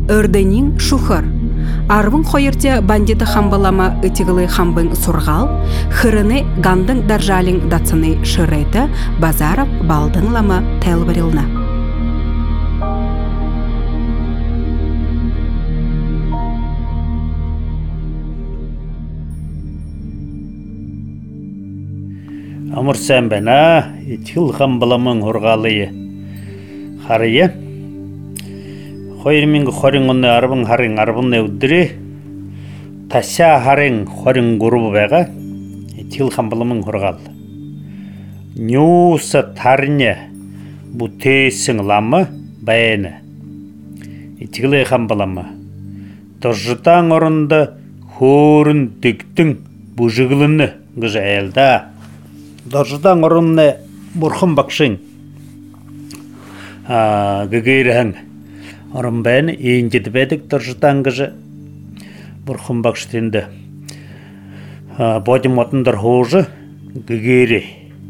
өрденин шухыр. Арвын хойырте бандиты хамбалама ытиглы хамбын сургал, хырыны гандың даржалин дацыны шыреті базаров балдың лама тәлбірілна. Амурсан бәна, итхил хамбаламын ургалые. Харые. Хойырмингі хорыңыны арбын өддірі. Тася харың хорың ғұрыбы бәға. Итхил хамбаламын ургал. Нюса тарне бұтейсің ламы бәйіні. Итхилы хамбалама. Тұржытаң орында хорын дүктің бұжығылыны ғыжа әлда. Доржудан орынны бұрхым бақшын гігейріхің орын бәйіні ең жеті бәдік доржудан ғыжы бұрхым бақшытенді бодим отындар хожы гігейрі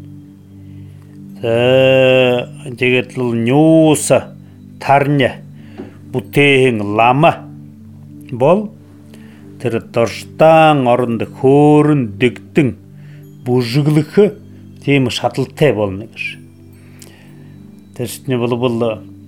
дегетліл нюса тарне бұтейін лама бол тірі доржудан орынды хорын дүктің бұжығылықы темі шатылтай болмегір. Тәшіне бұл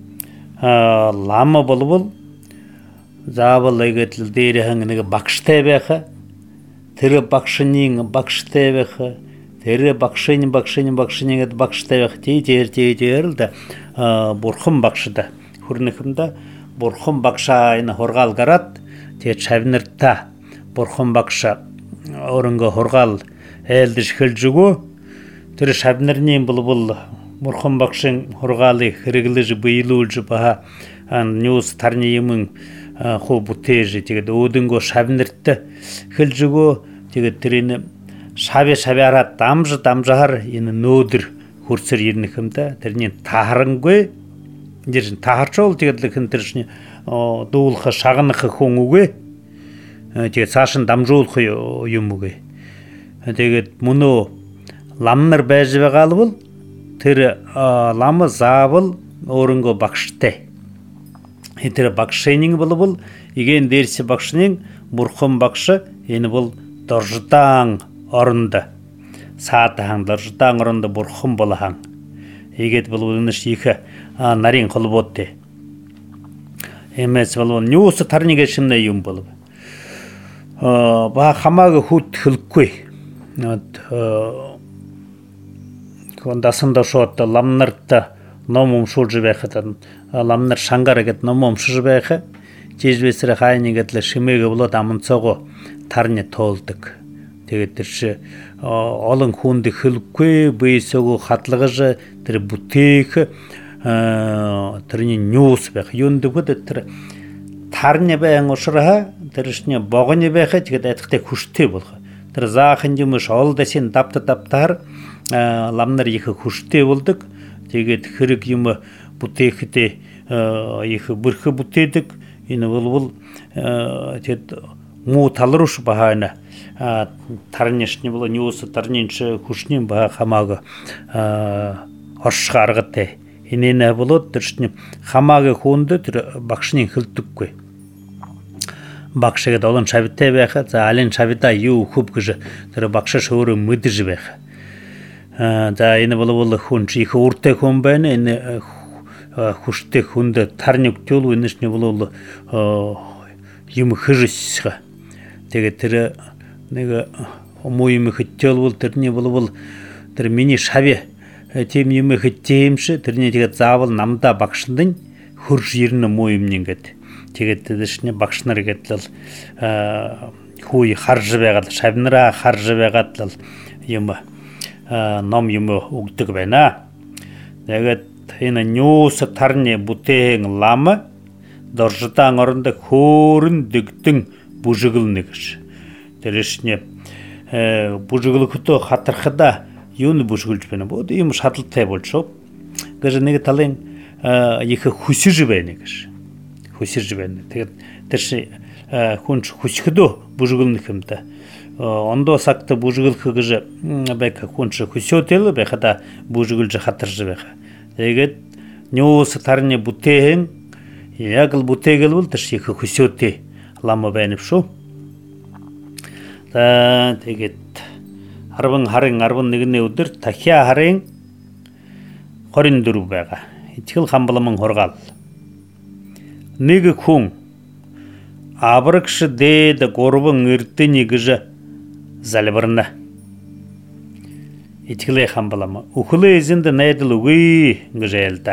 лама бұл забыл әгетіл дейрі әңгінегі бақштай бәқі, тірі бақшының бақштай бәқі, тірі бақшының бақштай бәқі, тейірді бұрхым бақшыда. Хүрінікімді бұрхым бақша айны хорғал қарат, тей чәвініртта бұрхым бақша орынғы хорғал әлдіш хіл жүгу, түрі шабнернен бұл бұрхым бақшын хорғалы хірігілі жі бұйылу жі баға нюс тарнейімін қо бұтежі тегеді өдінгі шабнерті хіл жүгу тегеді түрені шабе арат дамжағар ені нөдір көрсір ерінікімді түрінен тағырын көй дершін тағырчы ол тегеділікін түрішіне дуылқы шағынықы қоңу көй тегеді сашын дамжуылқы үйімі көй тегеді мұны ламныр бәжі бәғалы бұл, түрі ламы забыл орынғы бақшытай. Түрі бақшайның бұл, еген дерсі бақшының бұрқым бақшы, ені бұл дұржытаң орынды. Саатығаң дұржытаң орынды бұрқым болағаң. Егет бұл үніш екі нарин қылып өтті. Емес бұл нюсы тарниге шымна үйім болып. Ба қамағы хүт хүлкөй. Кондасында шотта ламныртта номум шулжы бәхетен ламныр шангары кет номум шулжы бәхе жежбесірі қайны кетлі шимеге бұлы дамынсоғы тарне толдық тегеттерші олың хунды хүлкөй бейсоғы қатлығы жы тірі бұтейкі тіріне нюс бәхе юнды бұды тірі тарне бәйін ұшыраға тірішіне боғыне бәхе тегет әтіқте күште болға тірі зақын жұмыш ол да сен таптар ламнар екі күште болдық тегет хірік емі бұтекіте екі біркі бұтедік ені бұл мұ талыр ұшы бағайна тарнешіне бұл неосы тарненші күшінен баға қамағы ұшыға арғытты енені бұл түршіне қамағы қонды түрі бақшының күлттік көй бақшыға олын шабиттай бәқі, әлін шабиттай ю көп күжі, түрі бақшы шөөрі мүді жі бәқі. Ені бұл хүнші, екі ұрттай көн бәйіні, ені хүшті хүнді тарнек төлу, енішіне бұл юмы хыжы сісіға. Теге түрі, ұму юмы хүттел бұл, түріне бұл, түрі мені шабе, тем юмы хүттейімші, түріне теге завыл намда бақшындың, хүрш еріні мойымнен кәді. Тегетті дешіне бақшынар кеттіл хуй қаржы бәғадыл, шабыныра қаржы бәғадыл емі, ном емі ұқтық бәйна. Дәгет, ені нюсы тарне бұтең ламы, дұржытаң орында көрін дүктің бұжығылыны кіш. Дәрешіне бұжығылы күті қатырқыда юны бұжығыл жібәні болды, емі шатылтай болды шоп. Гәжі неге талайын екі хүсі жібәні кіш. Хүсір жібәні. Тәрші хүнш хүсікіду бұжығылыныкімді. Ондо сақты бұжығылқы ғыжы бәкі хүнші хүсі өтелі бәқіда бұжығылжы қатыржы бәкі. Дегет, неосы тарыне бұтейін Ягыл бутегел был тыш екі хүсеуте ламы бәніп шу. Та тегет арбын харың арбын негіне өдір тахия харың хорин дүру бәға. Итгіл қамбылымын хорғал. Неге күн абырықшы дейді горбын үрті негіжі залбырына. Итгіле қамбылымы. Үкілі езінді найдыл үгей гіжі әлді.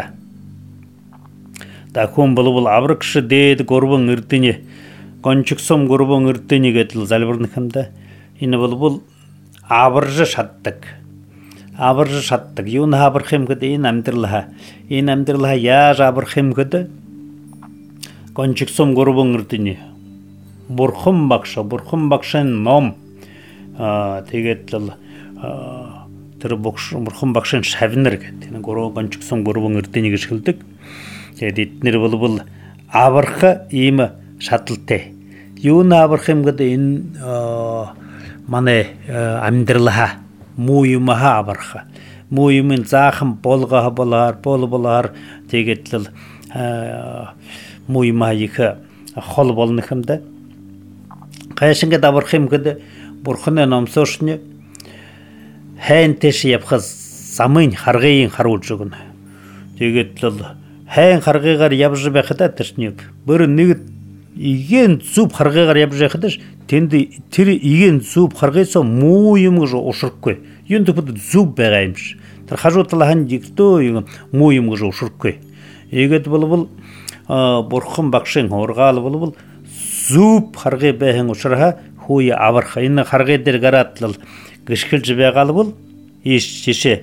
Та күн бұл абырықшы дейді горбын үртіне кончуксом горбын үртіне кетіл залбырны кімді. Ині бұл абыржы шаттық. Абыржы шаттық. Юн абырқым кіді ен әмдірліға. Ен әмдірліға яж абырқым кіді. Кончуксом горбын үртіне. Бұрқым бақшын ном. Тегеттіл түрі бұрқым бақшын шәвінір кәді. Кончуксом горбын үртіне кешкілдік. Дейтінер бұл абырқы емі шатылты. Юн абырқым кіді ен маны әмдірліға. Муйымаға абырқы. Муйымын зақым болғаға болар. Тегеттіл муйыма екі қол болны кімді. Қайшынға дабырқым кіді бұрқыны намсошыны хән теші епқыз замын қарғайын қаруыл жүгіні. Тегеттіл хән қарғайғар ябжы бәқіда тішінеп. Бірі негіт иген зуб қарғайғар ябжы бәқідіш, тенді тірі иген зуб қарғайса муйымы жо ұшырып көй. Енді бұды зуб бәғайымш. Қажуытылаған декті муйымы жо ұшырып көй. Егет бұл бұрқым бақшын орғалы бұл зуб қарғай бәхін ұшырға хуй абырқа. Ині қарғайдер ғараттыл кішкіл жібәғалы бұл ешшеше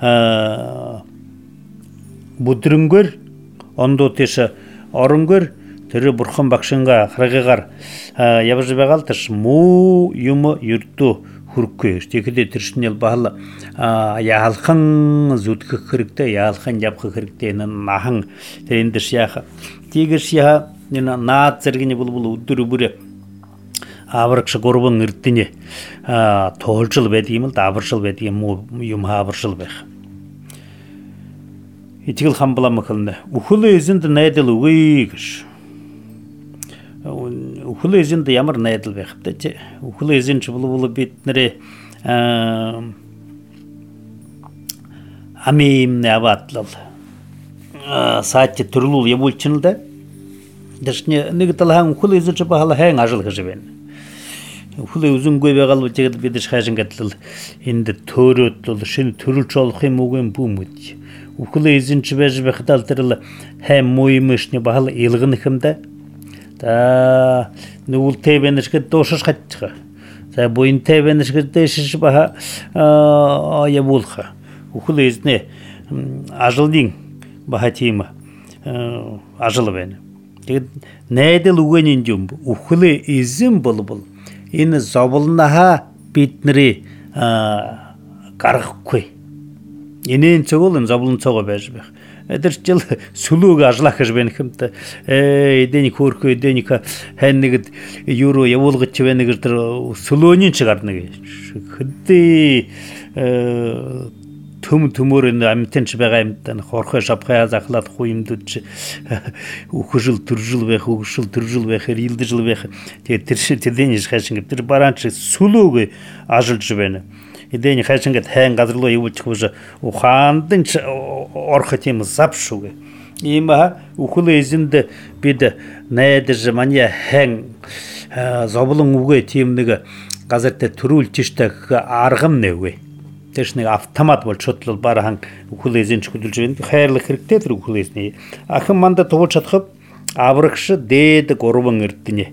бұдырынгөр, онды өтеші орынгөр, түрі бұрқым бақшынға қарғайғар ябы жібәғалы тұш му юмы үртті хүркөй. Текеде түршінел бағылы яғалқын зүткі кірікті, яғалқын жапқы кірікті, нағын тәренді шияқы. Тегір шияға наат зәргені бұл ұддыры бүрі абырықшы горбын үрттіне тоғылшыл бәдейміл, абыршыл бәдейм юмға абыршыл бәқ. Итігіл қамбыламы қылында. Үхілі өзінді найдыл ұғыйгіш. Үхілі өзінді ямыр найдыл бәқіпті. Үхілі өзінші бұл бетінірі амейімне абатлыл. Саатте түрлул ебульчынылда. Дәшіне негіталған үхілі өзінші бағалы әң ажылғы жібен. Үхілі өзін көйбе қалып жегеді бедіш қайжын кәтіліл. Енді төрі өттілді, шыны түріл чолқым өген бұмыд. Үхілі өзінші бәжі бәқіталтырылы әм мойымы ішіне бағалы елғыны кімді. Нұғыл тәйбәнішкі дошыш қаттыға. Бойын тәйбәнішкі дәшіш баға ебулға. Үхілі өзіне ажылдың баға теймі ажылы бәні. Нәйділ үгенен жөм бұл. Үхілі өзін бұл. Ені забылынаға бетінірі қарғық көй. Енен соғылын забылын соға бәжі бәқ. Әдір жыл сүлуға ажылақы жібені кімді. Дәні көркі, дәні әнігіт юру яволғыт жібенігірдір сүлуөнен шығардығы. Күдді түмір енді әміттен шыбәға әміттен қорқай шапқай азақылады қойымды үкі жыл, түр жыл бәқі, үкі жыл, түр жыл бәқі, рилді жыл бәқі. Тедені қайшыңғып, тір бараншы сүлуғы ажыл жібені. Дәні қайшыңғат әң қазырлы еуілчік бұжы ұқандың орқы темі зап шуғы. Емаға үкілі езінді беді нәйді жымания әң забылың ұғы темінігі қазірді түріл тіштігі арғым неуі. Тешнеге автомат бол чотлыл барахан үкілі езін чүкілділ жібен. Қайырлы кіріктетір үкілі езіне. Ақым манда тоғыл чатқып, абырықшы дейді ғорубың үрттіне.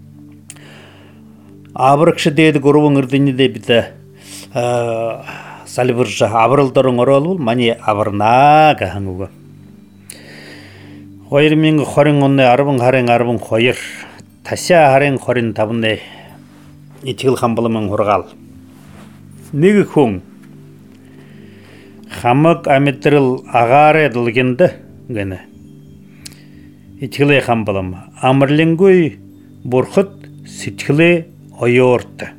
Абырықшы дейді ғорубың үрттіне де біді салбыржа абырылдырың орал бол, мане абырна қағыңығы. Қойыр менгі қорын онны арбың арбың қойыр. Тася харен қорын табынны етігіл қамбылымен қорғал. Неге көң? Хамық әметіріл ағары дылгенді гені. Етігілі қамбылым. Амырленгөй бұрқыт сетігілі ойорты.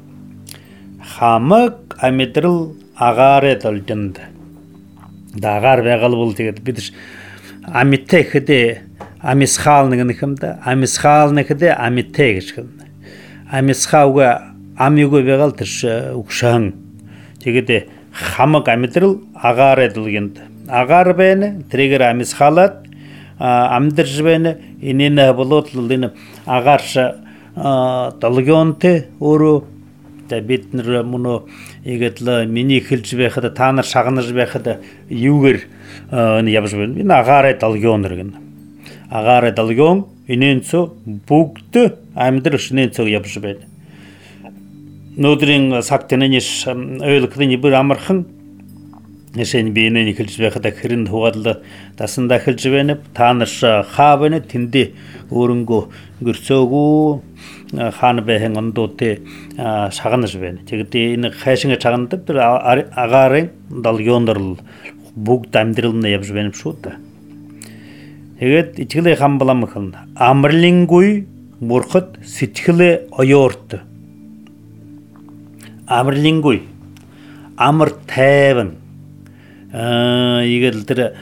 Хамық әметіріл ағары дылгенді. Дағар бәғал бұл дегеді. Бедіш әметті кіде амисхалныгын кымда амисхалныкыды амиттегиш кылды амисхауга амюго бегал тыш укшаң тегеде хамык амитрыл агар эдилгенди агар бени тригер амисхалат амдырж бени инене болотлылыны агарша далгонте ору табитнер муну егетле мини хилчбехде таныр шагынырбехде югер ябжбен ин агар далгоныргын агар далгон иненцо бугты амдыршненцо ябжбен Нудрин сактенениш öylükdeni bir amırxın Нешен бейнени хилчбехде хирин хуадылы тасында хилчбеніп танырша хабыны тинди орынго гүрсөгу ханы бехен ондоте шагыныжбен тегите ини хайшыңа чагындып bir агарын далгондырыл буг тамдырылны ябжбеніп шута Егет ичгиле хам баламыкын амрлингуй мурхыт ситхиле ойортты Амрлингуй амр тэвэн 이것들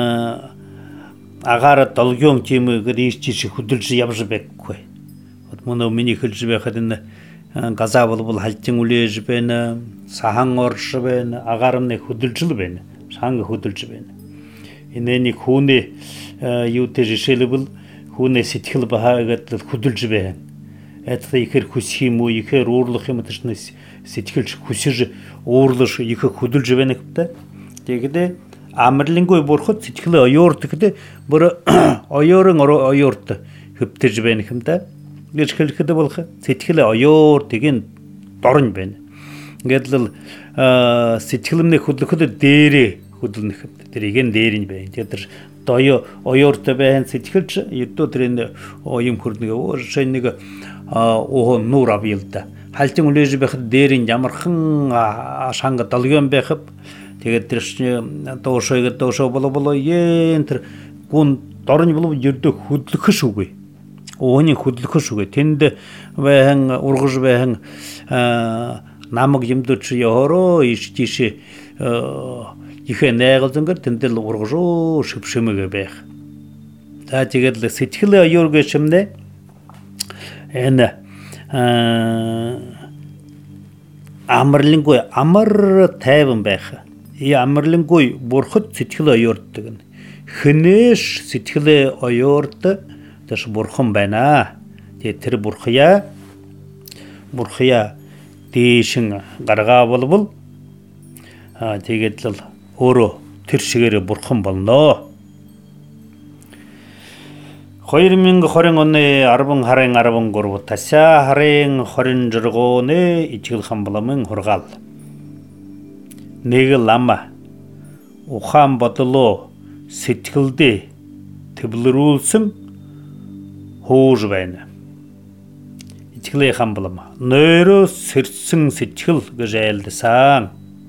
아가라 долгион тимы гришчи хүдэлж явжбекгүй. Вот моно миний хэлжбэх хэдэн газа бол халтин үлээж байна, сахан орш байна, агарны хүдэлжл байна, санг хүдэлж байна. Инэний хүүний юутэй жишээлбэл хүүний сэтгэл бахаагаад хүдэлж байна. Это ихэр хүсэх юм уу, ихэр уурлах юм тэшнэс сэтгэлж хүсэж уурлаш их хүдэлж байна гэдэг. Тэгдэ амрлингуй бурхад сэтгэл оёорт гэдэг бүр оёорын оёорт хөвтөж байна хэмтэй. Гэж хэлэхэд болох сэтгэл оёор тэгин дорн байна. Ингээд л сэтгэлмний хөдлөхөд дээрээ хөдлөнөх хэмтэй. Тэрийг нь дээр нь байна. Тэр доё оёорт байна сэтгэлч өдөө тэрэн оюм хөрнөг өөшөө нэг оо нуур авьялда. Халтин үлээж байх дээр нь ямархан шанга долгион байх. Тэгээд тэр доошоо болоо ен тэр гүн дорн болов ердөө хөдлөх шүүгээ. Өөний хөдлөх шүүгээ. Тэнд байн ургаж байн намаг юмдч ёороо иш тийш ихэ найгалзангар тэндэл ургажоо шившэмэгэ байх. За тэгээд сэтгэл оёоргээ чимнэ энэ амрлингуй амар тайван байх. И амрлингуй бурхад сэтгэл оёорддаг. Хэнэш сэтгэл оёорд тэш бурхан байна. Тэр бурхая дэшин гаргаа болбол тэгээд л өөрөө тэр шигээр бурхан болно. 2020 оны 10 харын 13 таса харын 26-ны ичгэл хамбаламын хургаал. Нэг лама ухаан бодлоо сэтгэлдээ төвлөрүүлсэн хууж байна. Ичгэлээ хамбалам нойроо сэрсэн сэтгэл гэж айлдсан.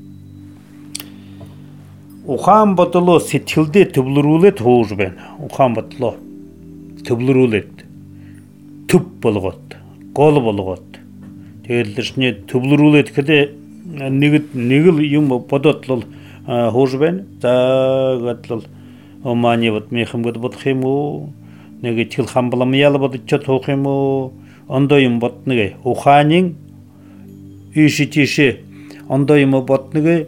Ухаан бодлоо сэтгэлдээ төвлөрүүлээд хууж байна. Ухаан бодлоо төвлөрүүлээд төв болгоод гол болгоод тэгэл тэршний төвлөрүүлээд гэдэг нэг л юм бодоод л хууж байна. За гэтэл омани вот мехам гот бодох юм уу? Нэг итгэл хамбалам ял бодож тоох юм уу? Ондоо юм бодныг ухаанын ишитишэ ондоо юм бодныг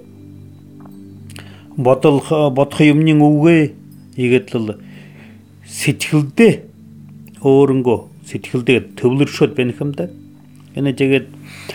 бодох юмны үгээ игэтэл сэтгэлдээ өөрөнгөө сэтгэлдээ төвлөршөд байна юм да. Энэ тэгээд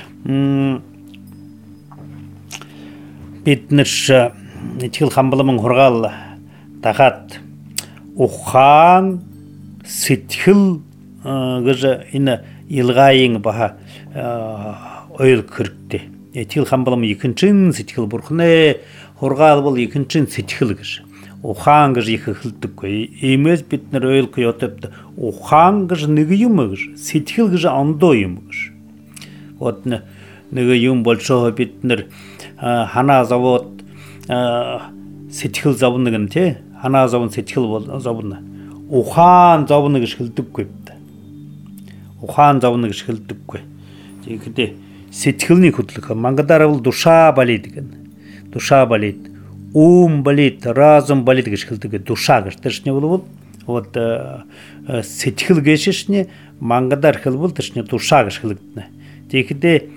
биднэрш итгэл хамбаламын хургаал дахад ухаан сэтгэл гэж энэ илгаийн баха ойл кэрдэ. Итгэл хамбалам ихэнчин сэтгэл бурхны хургаал бол ихэнчин сэтгэл гэж. Ухаан гэж их эхэлдэггүй. Иймээс бид нар ойлгох ёотойд ухаан гэж нэг юм гэж, сэтгэл гэж ондоо юм гэж. Вот нэг юм болшоо бид нар ханаа зовоод сэтгэл зовно гэн тий. Ханаа зовн сэтгэл зовно. Ухаан зовно гэж хэлдэггүй. Ухаан зовно гэж хэлдэггүй. Тэгэхдээ сэтгэлний хөдлөх мангадаар бол душа болит гэн. Душа болит. Болит, разум болит гэж хэлдэг. Душа гэж тэршний бол вот сэтгэл гэшишне мангадар хылбыл тышне тушагыш хылгтне текде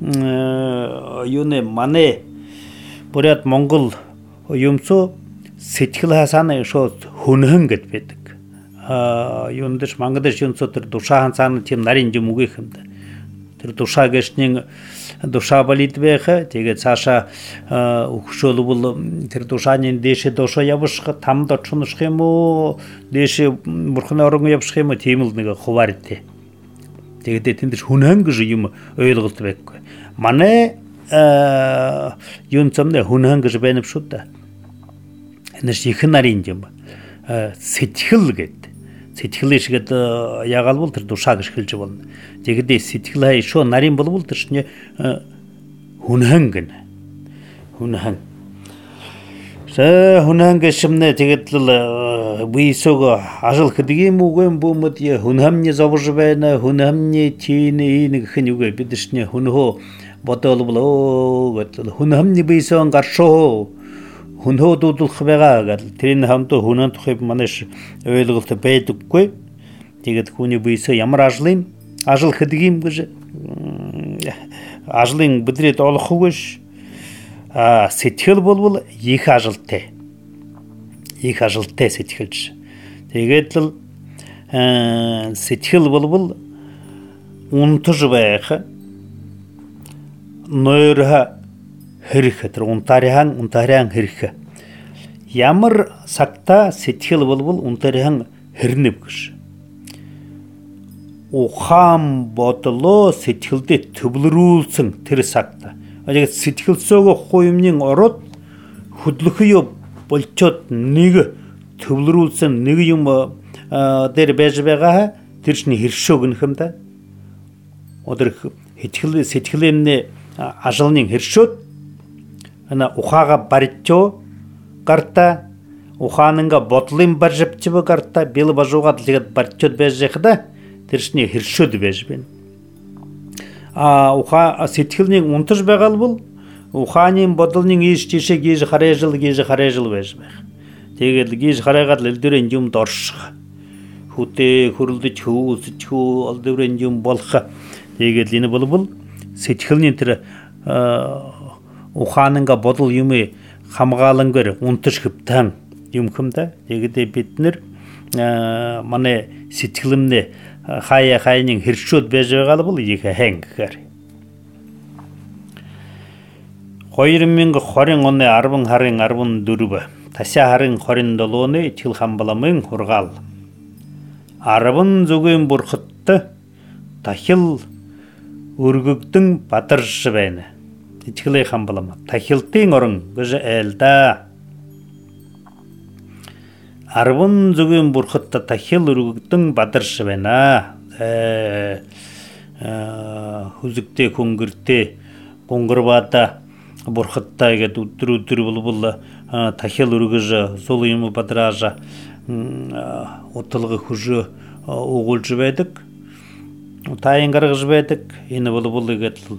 юне мане бурят монгол юмцо сэтгэл хасаны шо хүнхэн гэдбэдэг юндаш мангадаш юмцо тэр душахан цаана тийм нарийн юм үгүй хэмдэ тэр душа гэшнийн душа болит бэхэ тэгээд цаашаа өгшөөлбөл тэр душааны дэше дошо явшх там дочношх юм уу дэше бурхны орон явшх юм тийм л нэг хуваартэй тэгээд тэндэр хүнхэн гэж юм ойлголт байхгүй манай юнцомне хүнхэн гэж байна шүү дээ энэш их нарийн юм сэтгэл гэдэг сэтгэл шигэд ягаал бол тэр душа гэж хэлж болно. Тэгээд сэтгэл хай шо нарийн болвол тэр шинэ хүнхэн гэнэ. Хүнхэн. Хүнхэн гэшмнэ тэгээд л бийсог ажил хэдгийг юм уу гэм бумд я хүнхэмний зовж байна. Хүнхэмний тиний нэг хэн үгүй бид шинэ хүнхөө бодолбол гэтэл хүнхэмний бийсон гаршоо хүнхөө дуудах байгаа гэдэг. Тэрний хамт хүнэн тухай манайш ойлголт байдаггүй. Тэгээд хүний бийсээ ямар ажил хэдгийм гэж ажлын бидрээд олохгүй ш. Сэтгэл болвол их ажилтай. Их ажилтай сэтгэлж. Тэгээд л сэтгэл болвол унтж байх. Нойрха хэрэг тэр унтарийн хэрэг. Ямар сагта сэтгэл болвол унтарийн хэрнэв гэж. Ухаан бодлоо сэтгэлдээ төвлөрүүлсэн тэр сагта. Тэгээд сэтгэлсөөгөө хуймнын ороод хөдлөхөө болчоод нэг төвлөрүүлсэн нэг юм дээр байж байгаа тэр чинь хэршөө гэнэх юм да. Өдөр сэтгэлэмнээ ажлын хэршөөд ана ухаага барчоо гарта ухаананга бодлын баржипчбы гарта бил бажууга дэлгэд барчод байжхда тэршний хэршөөд байж байна. Уха сэтгэлний унтаж байгаа бол ухааны бодлын ийш тийшээ гийж харайжл байж байх. Тэгээд гийж харайгаад л элдэрэн юмд орших. Хүтээ хөрөлдөж хөөсөж олдврын юм болох. Тэгээд энэ болбол сэтгэлний тэр ухаананга бодол юм хамгаалангэр унтаж хөвтөн юм хэмдэ. Тэгээд бид нэр манай сэтгэлэмнэ хаяхайнын хэршөөд байж байгаа бол их хэн гэхээр 2020 оны 10 сарын 14 Тасаа харын 27-ны Итгэл хамбаламын хургаал 10 зүгийн бурхадтай тахил өргөгдөн бадарж байна. Итгэлийн хамбалам тахилтын орон гэж айлда. 10 зүгийн бурхадтай тахил өргөгдөн бадарж байна. Хүзэгтэй хөнгөртэй гунгурбада бурхадтай гэдэг өдөр болбол тахил өргөж зул юм бадраажа уталга хүж угуулж байдаг. Таян гаргаж байдаг. Энэ болбол гэдэг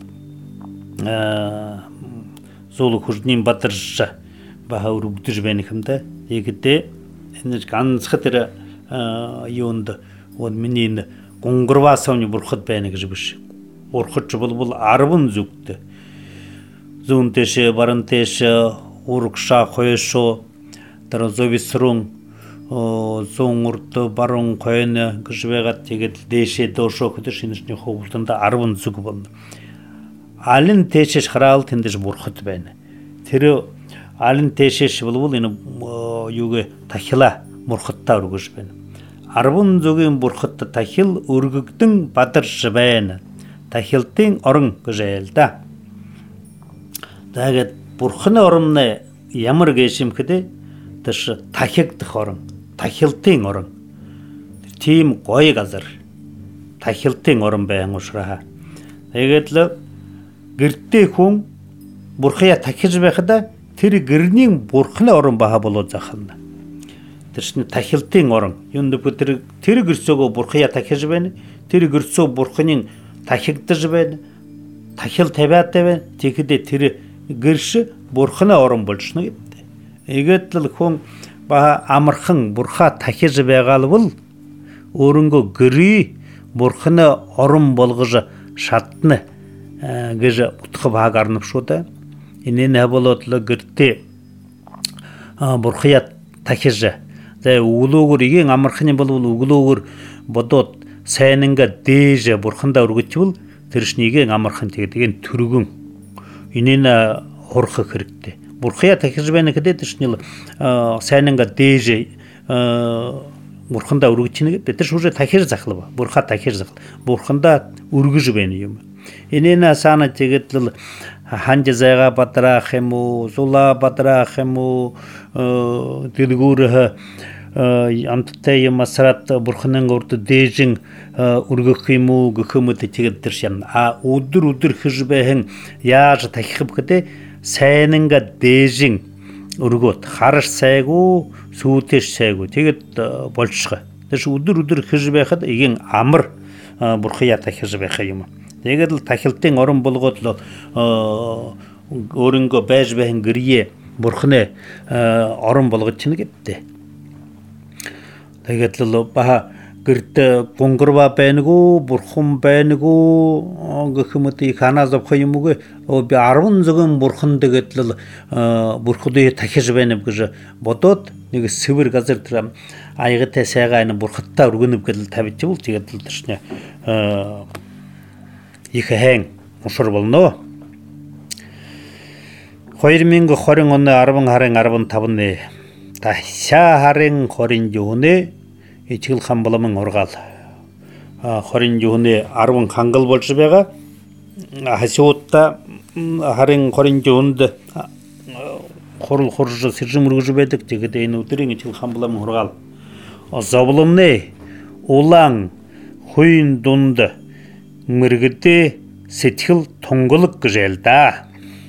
зул хүжний бадарж баха өргөдөж байна хэмдэ. Тэгэхдээ энэ ганцхан тэр юунд вот миний гунгурваасны бурхад байна гэж биш. Бурхад болбол 10 зүгт. Зүүнтэш, барантэш, урагша, хойшо, тэр зовисрун, зүүн урд, баруун хойно гэж байгаад тэгээд дээшээ доошоо хөтөш шинжний хөвөлтөнд 10 зүг болно. Алин тэшэш хараал тэндэж бурхад байна. Тэр алин тэшэш болвол энэ юуг тахила бурхадтай өргөж байна. 10 зүгийн бурхадтай тахил өргөгдөн бадарж байна. Тахилтын орон гэж айлда. Тэгээд бурхны орон ямар гэшимхэдэ тэш тахигдах орон, тахилтын орон. Тийм гоё газар. Тахилтын орон байна уушраа. Тэгээд л гэртээ хүн бурхая тахиж байхад тэр гэрний бурхны орон баха болоод захална. Тэр чинь тахилтын орон. Юунд тэр гэрцөөгөө бурхая тахиж байна. Тэр гэрцөө бурхны тахигдж байна. Тахил тавиад байна. Тэгэхдээ тэр гэрш бурхны орон болчихно гэдэг. Эгээд л хүн ба амырхын бурха тахежі бәғалы бұл, орынғы гүрі бұрқыны орын болғыжы шаттыны гыжы ұтқы бағарынып шода. Инен әболотлы гүртте бұрқият тахежі. Улуғыр еген амырхыны бұл улуғыр бодот сәнінгі дейжі бұрқында үргітті бұл, түрішінеген амырхын тегедеген түрігін. Инен орқы кірікті. Бұрқия тахежі бәні кіде түрішінелі сәнінгі дейжі бұрқында үргітчіні кепті. Түріш уже тахежі зақылы ба, бұрқа тахежі зақылы. Бұрқында үргіжі бәні ема. Инен саны тегетлі ханжы зайға батырақ ему, зула батырақ ему, дүлгұрі антытай масарат бұрқының орты дейжің үргі қиму, гүкімі тегеттіршен. Удыр хыжбәхін яжы тақиқып кіде сәйніңгі дейжің үргіт. Қарыш сәйгу, суытеш сәйгу. Тегет болшығы. Удыр хыжбәхі еген амыр бұрқия тақиқып ема. Дегеділ тақилттен орын болғытлы орынғы бәжбәхін гірие бұрқыны орын болғытшыны кепті. Дегеділ баға гірті бұңғырба бәнігу, бұрқын бәнігу, ғықымыты қаназып қойымығы, арвын зүгін бұрқын дегеділ бұрқыды тақежі бәніп күжі бодот, неге сыбыр қазір тұрам айғы тәсәға айны бұрқытта үргініп кеділ тәбітчі бұл, дегеділ тұршыне екі әң ұшыр болыны. Қойырменгі қорын оны арбын табыны. Тайса харың қорын жүхіні, ечігіл қамбыламын орғал. Қорын жүхіні арбын қаңғыл болшы бәға. Хасиотта харың қорын жүхінді қорыл қоржы сіржім үргіжі бәдік. Дегедейін өтірің ечігіл қамбыламын орғал. Забылымны олаң құйын дұнды. Мыргыты сетхил тоңғылық күжелді.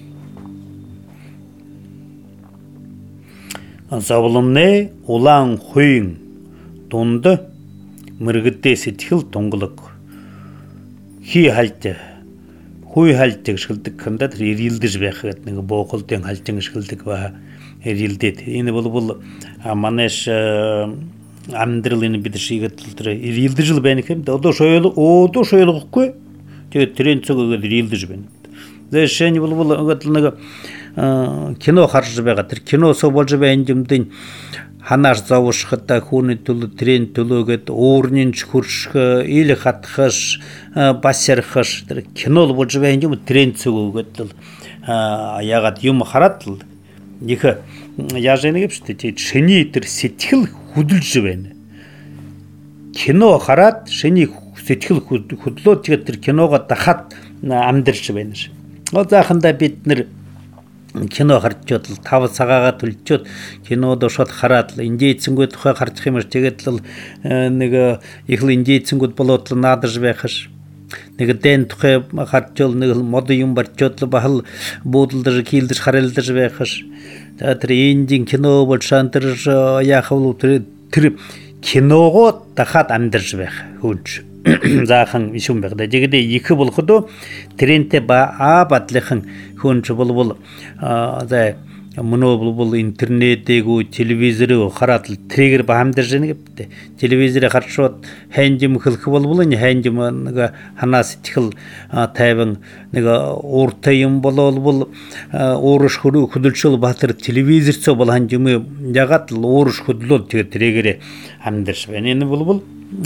Забылымны олаң құйын донды мыргыты сетхил тоңғылық. Хи хальты, хуй хальты шылдық кімдәдір ерілді жібәқі әтінгі боқылтен хальтың шылдық баға ерілдеді. Ені бұл манеш амдырылыны бідіші егеттілдірі ерілді жыл бәні кемді. Ода шойылы құққы теге трен цугы ерілді жыл бәні. Зәшәне бұл егеттілігі кино қаржы бәғатыр. Кино со бол жыл бәйін жымдың ханаш завышқыта хуны түлі трен түлі егет орнын шүкірші, елі қатқыш, басерқыш. Кино бол жыл бәйін жымды трен цугы егеттіл. Аяғат юмы қараттыл. Екі яжайны кепшті, шыны етір сетхіл худыл жібені. Кино қарат, шыны сетхіл худылы тегеттір киноға тақат амдыр жібені. Ол зақында бетінір кино қарт жөтіл, тавы сағаға түл жөт, кинода шот қаратыл, индейцін көт құя қарт қимыш тегеттіл, екіл индейцін көт болуытлы надыр жібәқыш. Неге ден тұқы қарт жол, неге модыйым бар жөтлі бағыл бодылдыр, кейілдір, қарелдір жібәқыш. Инжин кино болшантыр яқылу түріп киноға тақат амдыр жібәқ хүнш. Зақын ишім бәқді. Дегеде екі бұл құды тренте батлықын хүнш бұл мұны бұл интернеттегі телевизоры қаратыл трегер бағамдыр жені кепті. Телевизоры қаршуат хәндім қылқы бұл хәндім ханасы тіқіл тәйбің ортайым бұл орыш күділшіл батыр телевизор со бұл хәндімі жағатыл орыш күділі трегері әмдір жібән. Ені бұл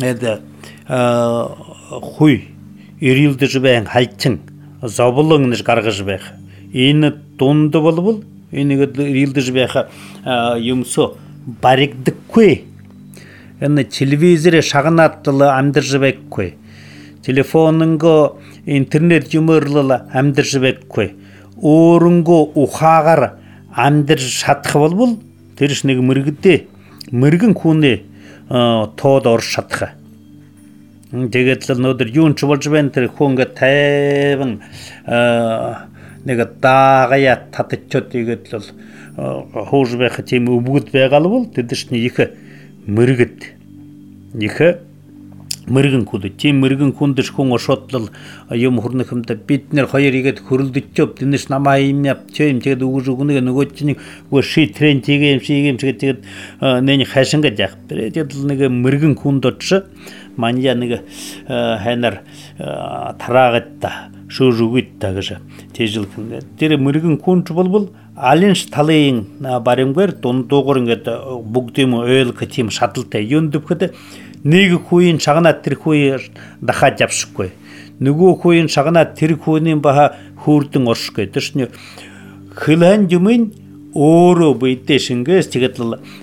құй үрілді жібән хәлтің забылыңыз қарғы жібәқ. Ені донды бұл Ені үрілді жібәқі юмсо барекдік көй. Ені телевизоре шағын аттылы әмдір жібәк көй. Телефоныңғы интернет юмырлылы әмдір жібәк көй. Орыңғы ұқағар әмдір шатқы бұл. Терішінегі мүргіде, мүргін көне тоғды ұрш шатқы. Дегетлі нөдір юншы бол жібән тірі көңгі тәйбің неге дағая татычот егетліл хоуж бәқі темі үбігіт бәғалы бол, дедішіне екі мүргіт. Екі мөргөн куды тим мөргөн кундыш хүн ошотлол юм хурнахымда биднэр хоёр игээд хөрөлдөчөв дэнэш намаа имяп чэм тэгээд үгүж үгүнэг нөгөөчний үгүй шитрэн тийм тэгээд нэний хашинга яг тэгээд нэг мөргөн кундоч манья нэг хайнар тараагатта шүүжүгитта гэж тэжэлхэн тэр мөргөн кунч болбол алинш талын баримгэр дундуугар ингээд бүгдийн ойлго тийм шадалтай юндөвхэд нэг хүүийн шагнаа тэр хүүе дахаад явшгүй нөгөө хүүийн шагнаа тэр хүүний баха хүүрдэн оршгүй тэршний хилэн юмын өөрөө бийдэ шингээс тэгээд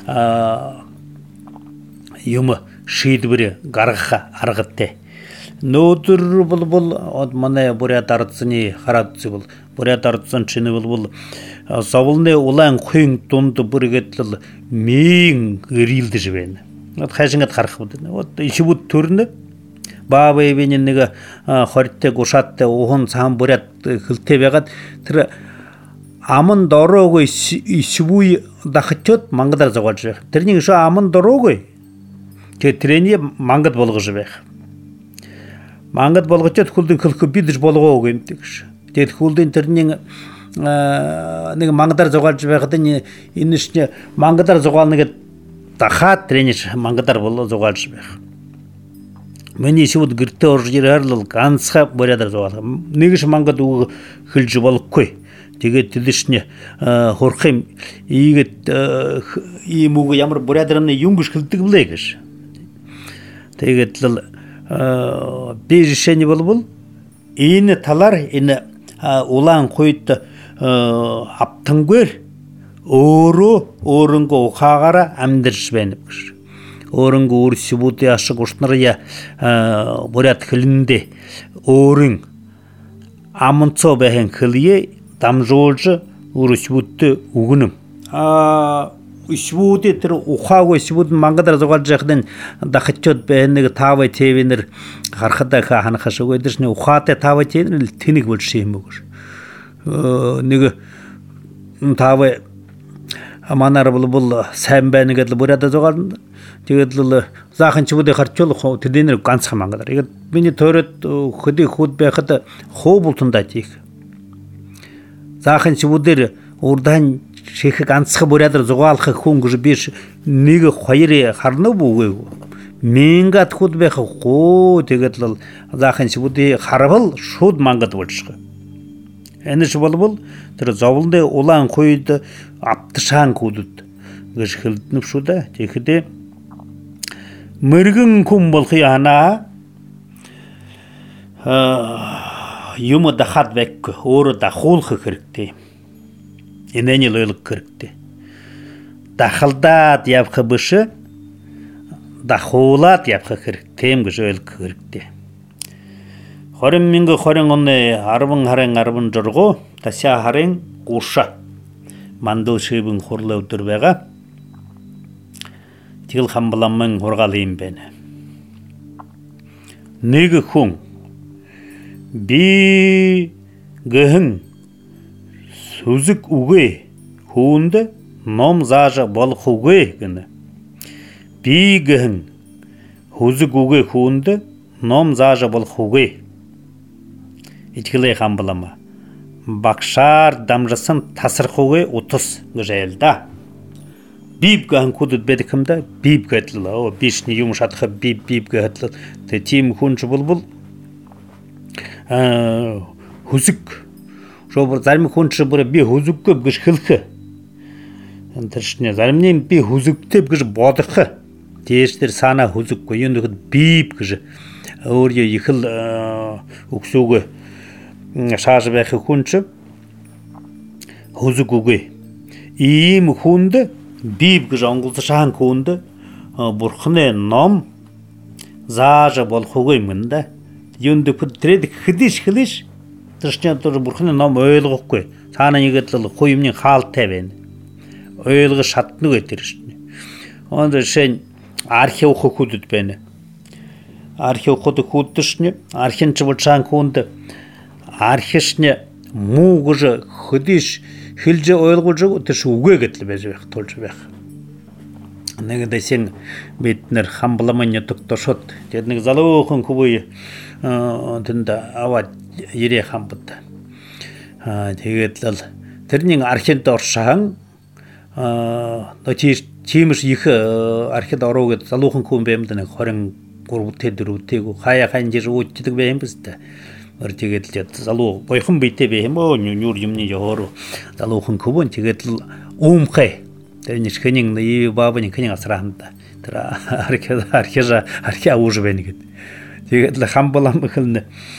юм шийдвэр гаргах аргатай нөөдөр болбол манай бурят ардсны хараад зүйл бурят ардсан чинь болбол зовлны улаан хүн дунд бүргэтэл мин ирэлдэж байна. Хашингад харах بود. Вот ишбут төрнө баабэвийн нэг хортой гушааттай ухан цаан бурят хөлтэй байгаад тэр аман дороогүй ишвүй дахчод мангадаар зогоож байх. Тэрний шүү аман дороогүй. Тэгээ тэрэний мангад болгож байх. Мангад болгочод хүлдэн хөлхө бидж болгоогүй юм тэгш. Тэгээд хүлдэн тэрний нэг мангадаар зогоож байхад энэ шне мангадаар зогоолно гэдэг дахаад тренер мангадаар болоо зугаалж байх. Миний шууд гэртээ орж ирээл ганцхан бурядаар зугаалах. Нэгш мангад үг хилж болохгүй. Тэгээд тэдэшний хурхим ийгэд ийм үг ямар бурядарны юнгш хилдэг блэ гэж. Тэгээд л би жишээний болбол энэ талаар энэ улаан хойд аптангэр өөрөнгө ухаагаараа амьдарч байна гэж. Өөрөнгө өөр шибүүдийн ашиг уртнараа бурят хэлэндээ өөрөн амонцоо бэхэн хэлье дамжуулж өөр шибүүдтэй үгнэм. Шибүүдээ тэр ухаагүй шибүүд мангадаар зугаалж яхад дахичод байна нэг таавай тевэнэр харахадаа ханахаш өгөөдөршний ухаатай таавай тевэнэр тэнэг болж юм өгөр. Нэг таавай манаар бол сайн байна гэдэл бурята зугаална. Тэгээд л заахан чибүүдээ харчуулах тэднэр ганцхан мангадаар. Тэгээд миний тойроод хөдөө хүүд байхад хообултундаа тийх. Заахан чибүүдээр урдаан ших ганцхан бурятаар зугаалах хүн гэж биш нэг хоёр харна бүгүй. Мингат хүүд байх хөө тэгээд л заахан чибүүдээ харвал шууд мангад болчих. Энэш болбол тэр зовлонды улаан хойд аптшаан хүүдд гэж хэлдэнв шүү дээ. Тэгэхдээ мөргөн хүн болох яана юм дахад weg өөрөө дахуулах хэрэгтэй. Энэний лойлог хэрэгтэй. Дахалдаад явах биш дахуулаад явах хэрэгтэй юм гэж ойлгох хэрэгтэй. 2020 оны 10 харын 16 тасаа харын 3 мандал шивэн хурлаа өдөр байгаа. Тэгэл хамбаламын хургаал юм байна. Нэг хүн би гэн сүзэг үгүй хүнд ном зааж болох үгүй гэнэ. Би гэн хүзэг үгүй хүнд ном зааж болох үгүй. Итгэлээ хамбалама. Багшаар дамжсан тасархугүй утас гэж айлда. Биб гэн хүдэд бэдэхэмдэ биб гэтлээ. Бишний юм шатха биб гэтлээ. Тэ тийм хүнч болбол хүзэг. Шобор зарим хүнч бүр би хүзэггүй гэж хэлэх. Тэршний заримны би хүзэгтэй гэж бодох. Дээш тэр санаа хүзэггүй. Юу нэгэд биб гэж өөрөө их л өгсөөгөө шааж байх хүнч хүзэг үгүй. Ийм хүнд биб гэж онгоцшаан хүнд бурхны ном зааж болох үгүй юм да. Юунд pëтрээд хэлиш тэрчэн тэр бурхны ном ойлгохгүй. Цаана нэгэд л хуймны хаалтай байна. Ойлгож шатнаг тэр шин. Он дэшэн архив хөхөдөд байна. Архив хөхөдөшний архинч булчаан хүнд архишны муу гэж хөдиш хэлж ойлгуулж тэр үгүй гэдэл байж байх тулж байх. Неге десең бетнер хамбаламanya токтошот. Деднег залуухын кубуй тында ава ере хамбытта. Теgetlel тэрнин архент оршаан чимш их архет ороогд залуухан хүн бэмдэн 23 4-тэйгүү хаяа ханжир уучдаг бэм бистэ. Теgetlel залуу бойхон битэ бэм нюр юмны жоор залуухан хүн теgetlel уумхэ. Тэрниш хэнин и бабын хэнин асраамда. Тэр архежа уже бэнгэд. Теgetlel хамбалам хэлнэ.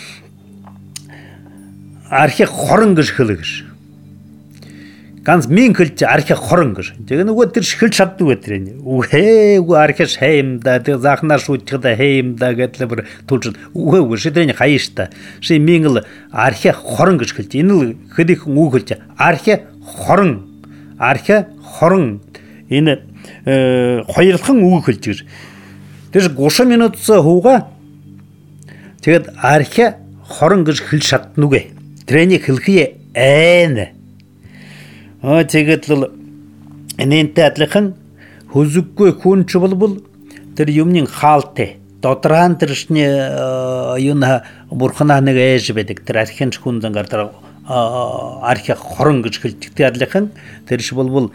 Архи хорон гэж хэлэгш. Ганц мин хэлж архи хорон гэж. Тэгээ нөгөө тэр шихэл чаддаг байтрээ. Үхээ архи шаймда тэр захнаа шүтгдэ хаймда гэтэл бүр түлж үхээ шидрэн хаяшта. Ши мингэл архи хорон гэж хэлж. Энэ л хэдих үг хэлж. Архи хорон. Энэ хоёрлхан үг хэлж гэж. Тэр 30 минут хууга. Тэгээд архи хорон гэж хэлж шатнугэ. Треник хэлхий айн. Теgetlel энэнтэй адилхан хүзэггүй хүнч болбол тэр юмнын хаалтай додраан тэршний юуна бурхнаа нэг ээж байдаг. Тэр архин хүн зангаар тэр архи хорон гэж хэлдэг адилхан тэрш болбол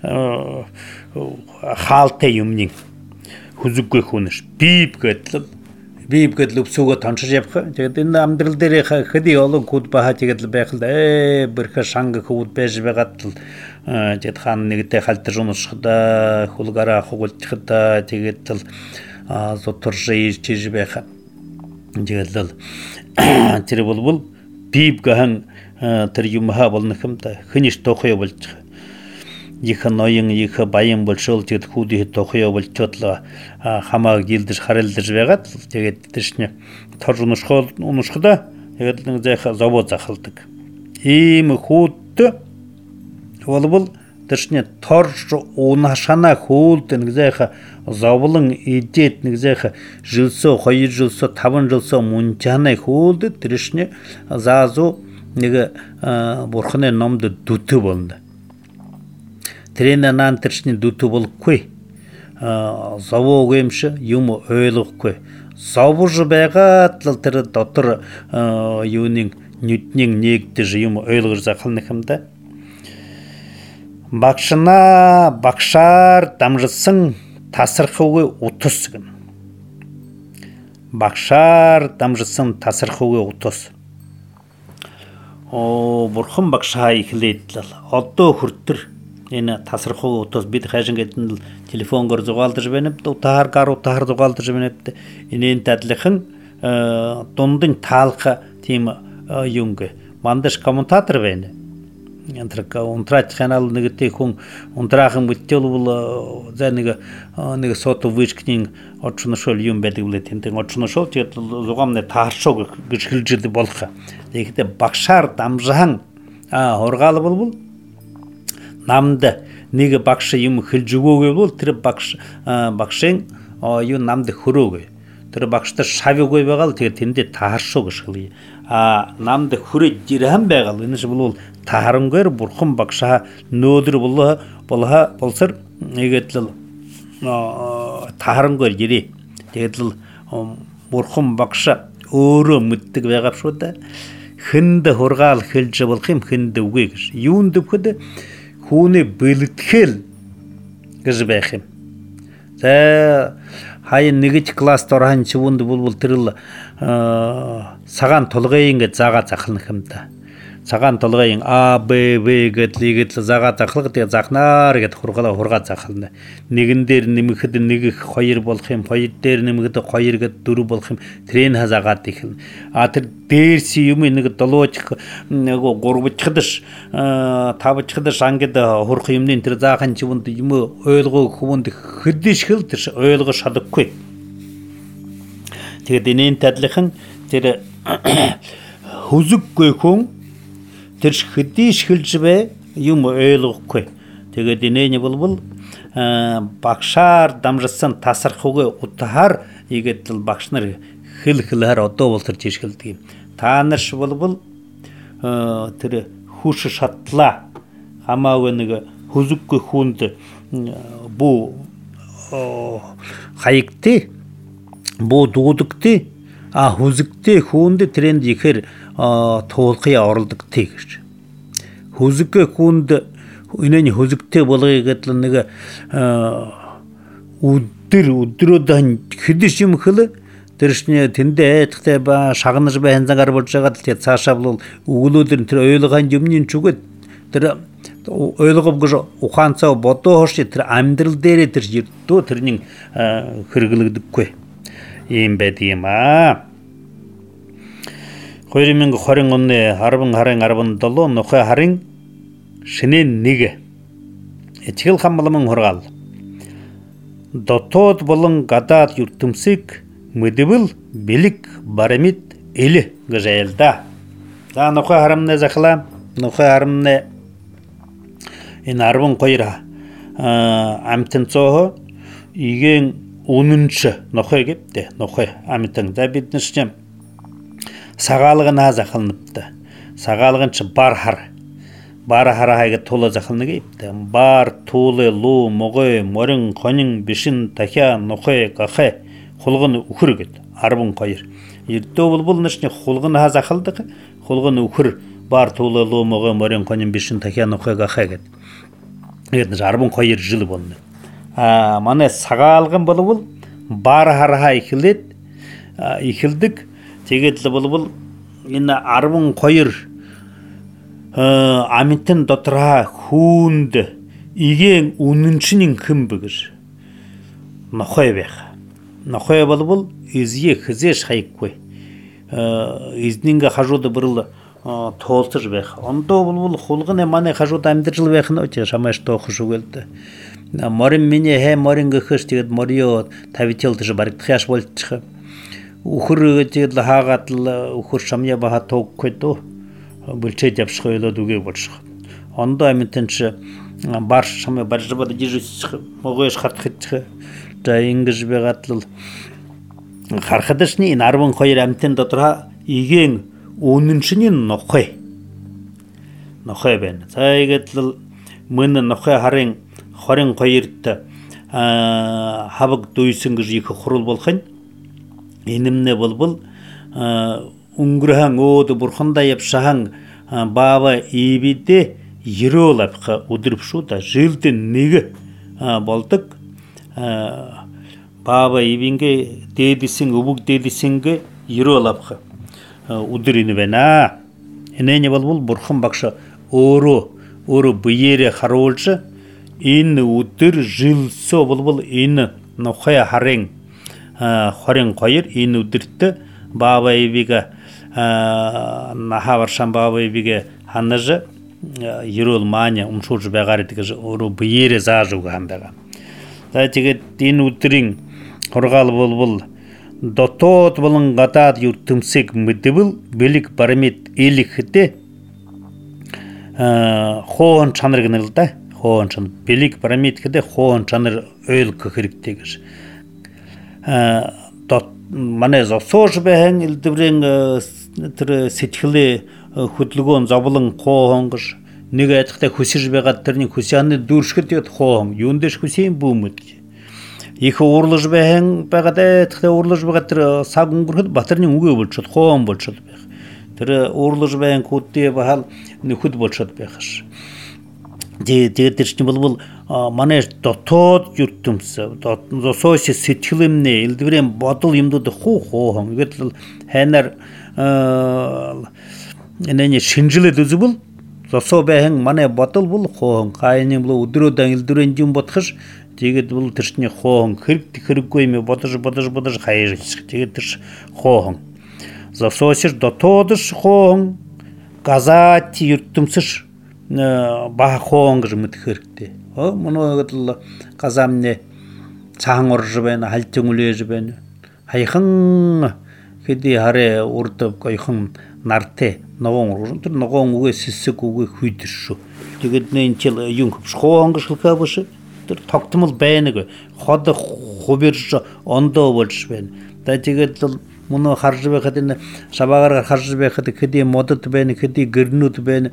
хаалтай юмнын хүзэггүй хүнш биб гэтэл өвсөөгөө тончж явах. Тэгээд энэ амьдрал дээр хэдий олон код баха тэгээд байх л бэрхэ шанг хүүд байж байгаад л тэгээд хаан нэгтэй халтар уншихда хулгараа хугулчихда тэгээд л зоторж ирж байх. Тэгээд л тэр болбол биб гахан тэр юм ха болно хэмтэй хэнийш тохой болж их ноён их баян болшол тэгээд хүүдий тохой болчодлоо хамаа гилдэж харилдэж байгаад тэгээд тэршний тор уншхда тэгээд нэг зайха зовоо захалдаг. Ийм хүүд болбол тэршний тор унашана хүүд нэг зайха зовлон идээд нэг зайха жилсөө 2 жилсөө 5 жилсөө мунчааны хүүд тэршний заазу нэг бурхны номд дүтэ болно. Тренернан тэршний дүтэ болгүй. Зовоо гэмш юм ойлгохгүй. Зовж байгаад л тэр дотор юунын нүдний нэгдэж юм ойлгож захална хэмдэ. Багшаар дамжсан тасархуугүй утас гэн. Багшаар дамжсан тасархуугүй утас. Бурхан багшаа ихлээд л одоо хүртэр энэ тасархуу утас бид хайшин гэдэг телефонгоор зугаалдаж байна. Утаар зугаалдаж байна. Энэнд адилхан дундын таалха тийм юнг мандаш комментатор байна. Унтраач канал нэгтэй хүн унтраахан бүтэл бол за нэг сото вичкнин очношол юм байдаг үлээ тэнтэн очношол тэгээд зугамны тааршоо гэж хэлжил болох. Тэгэхдээ багшаар дамжаан хоргаал болбол намд нэг багш юм хэлж өгөөгүй бол тэр багшийн юу намд хөрөөгүй. Тэр багштай шавьгүй байгаа л тэгээд тэндээ тааршоо гэж хэлье. Намд хүрэж ирхэн байгаа л энэ бол таарангэр бурхан багшаа нөөдөр болсор нэгэдл таарангэр ирээ. Тэгэдл бурхан багшаа өөрөө мэддэг байгаа шүү дээ. Хэнд хургаал хэлж болох юм хэнд үгүй гэж. Юунд өвхөд хүүний бэлтгэл гэж байх юм. За хаян нэгж класс дорхан чивунд булбул тэрл цагаан толгойн гэж заага захална хэмдэ. Цагаан толгойн А Б В гэдгийг л заага захлах тэгээ захнаар гэд хургаа захална. Нэгэн дээр нэмэхэд нэг их 2 болох юм, 2 дээр нэмэхэд 2 гэд 4 болох юм. Трен хазаагаад ихнэ. Тэр дээрс юм нэг долооч нэг гурвчдаш тавчдаш ангид хурх юмны тэр заахан чивунд юм ойлгоо хүнд хэдиш хэл тэр ойлгоо шалахгүй. Тэгээд энэнд адилхан тэр хүзэггүй хүн тэр хэдиш хэлж бай юм ойлгохгүй. Тэгээд энэний болбол багшаар дамжсан тасархуугүй утаар игээд л багш нар хэлхлээр одоо бол тэр жиш хэлдэг юм. Та нарш болбол тэр хүш шатлаа хамаагүй нэг хүзэггүй хүнд бүү хайыкты бу дуудыкты хүзэгтэй хүнд тренд ихэр туулхи оролдог тэгэж хүзэг хүнд энэ хүзэгтэй болгоё гэдэл нэг өдрөдөн хэдэж юм хэл тэршний тэндээ айдахтай ба шагнаж байна зангаар болж байгаа л цаашаа бол өглөөдөр тэр ойлгоон юмны чүгэд тэр ойлгов гэж ухаанцаа бодоо хош тэр амьдрал дээрээ тэр ердөө тэрний хэрэглэгдэггүй ийм байд юм аа. 2020 оны 10-17 нохой харын шинэ нэг эцгэл хамгаламын хургаал дотоод болон гадаад ертөнцийг мэдвэл бэлэг барамид эле гэж айлда. За нохой харамны захла нохой харамны энэ 12 амтэн цоо иген үнэнч нохой гэвтэ нохой амтэн за биднес ч сагаалгана захалныпты. Сагаалган ч бар харааga тула захалны гэвтэ. Бар тулы лу могой морин хонин бишин тахя нохой гахай хулгын үхэр гэд 12. Ердөө бол нэшний хулгын захалдаг. Хулгын үхэр бар тулы лу могой морин хонин бишин тахя нохой гахай гэд. Эднес 12 жыл болно. Манай сагаалган болвол бар хараа ихэлдэг. Тэгээд л болвол энэ 12 амтэн дотроо хүнд иген үнэнчний хэмб гэж нохой байх. Нохой болвол изье хзэш хайхгүй. Изнинга хажууд бэрл тоолтож байх. Ондоо болвол хулгын манай хажууд амьдрал байх нь ч шамаш тоох шүгэлд. Морин миний морин гэхээс тэгээд морио тавител гэж баригдахяш болчих. Үхэр тэгээд хаагаад л үхэр шамья баха тооггүй дөө. Бүлчээд явших ойлоод үгээ болчих. Ондоо амтэн ч бар шамья баржбад жижигч могоёш хатчих. За ингэж байгаад л харахадашны 12 амтэн дотроо иген үнэнчний нохой байна. За игээд л мөн нохой харын 22-т хавг дүйсэн гэж их хурал болох нь энэмнэ болбол өнгөрхан өөд бурхандаа явшахан баава ивидэ ерөөл авха өдрөвшүүд жилд нэг болдог баава ивинге дээдсэн өвөг дээдсэнгэ ерөөл авха өдөр энэ байна. Энэний болбол бурхан багш өөрөө биеэрээ харуулж энэ өдөр жилсөө болбол энэ нохой харын 22 энэ өдөрт баава ивига нахаваршан баава ивига ханаж ерөөл маня умшуулж байгаар гэж өөрөө биеэрээ зааж өгөх юм байгаа. За тэгээд энэ өдрийн хургаал болбол дотоод болон гадаад ертөнцийг мэдвэл бэлэг барамид элэхтэй хоон чанар гэнэ л да. Хоон чанар бэлэг барамид гэдэг хоон чанар ойлгох хэрэгтэй гэж. Манай зосоош бэхэн элдврэн тэр сэтгэлээ хөдөлгөөн зовлон хоон гэж нэг айдахтай хүсэж байгаад тэрний хүсяаны дүүршгэд хоон юундэж хүсийн бүүмэд их уурлаж бэхэн байгаад айдахтай уурлаж байгаад тэр саг өнгөрөхөд батарны үгээ болчиход хоон болчиход байх. Тэр уурлаж бэхэн хүдээ бахал нөхөд болчиход байх ш. Тэгээд тэр чинь болвол манай дотоод ертөнц зосоос сэтгэлэмнэ элдвэрэн бодол юмдууд хоон ингээд л хайнаар энэний шинжилээд үзвэл зосоо бэхэн манай бодол бол хоон хайны бол өдрөөдөн элдвэрэн юм бодхож тэгээд бол тэр чинь хоон хэрэггүй юм бодож хайж тэгээд тэр хоон зосоос дотоодш хоон газат ертөнцш ба хоон гэж мэдэх хэрэгтэй. Моногд л газамны цаан орж байна, халтын үлээж байна. Хаяхан хэдий харэ урд гойхон нартай ногоон тэр ногоон үгээ сэсэг үгээ хүйдэр шүү. Тэгээд нэн чил юм хоон гэж хэлэх биш. Тэр тогтмол байна гэ. Ход хубирж ондоо болж байна. Тэгээд л мөн харж байхад энэ шабагаар харж байхад хэдий модод байна, хэдий гэрнүүд байна.